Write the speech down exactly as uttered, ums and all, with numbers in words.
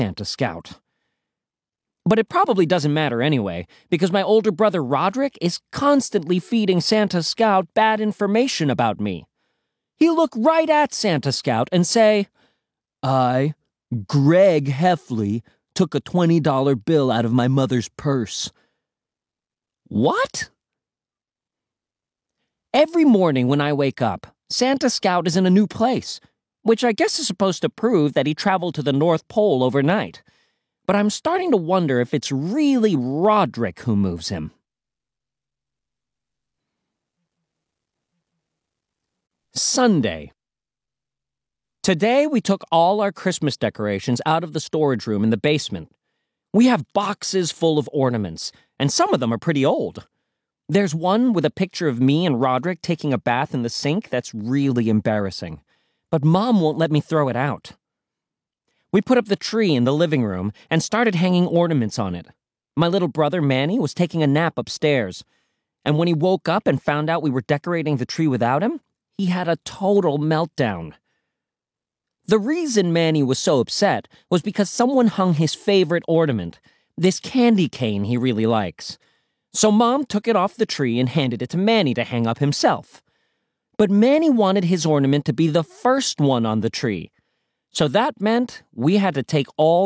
Santa Scout. But it probably doesn't matter anyway, because my older brother Roderick is constantly feeding Santa Scout bad information about me. He'll look right at Santa Scout and say, "I, Greg Heffley, took a twenty dollar bill out of my mother's purse." What? Every morning when I wake up, Santa Scout is in a new place, which I guess is supposed to prove that he traveled to the North Pole overnight. But I'm starting to wonder if it's really Roderick who moves him. Sunday. Today we took all our Christmas decorations out of the storage room in the basement. We have boxes full of ornaments, and some of them are pretty old. There's one with a picture of me and Roderick taking a bath in the sink that's really embarrassing, but Mom won't let me throw it out. We put up the tree in the living room and started hanging ornaments on it. My little brother Manny was taking a nap upstairs, and when he woke up and found out we were decorating the tree without him, he had a total meltdown. The reason Manny was so upset was because someone hung his favorite ornament, this candy cane he really likes. So Mom took it off the tree and handed it to Manny to hang up himself. But Manny wanted his ornament to be the first one on the tree. So that meant we had to take all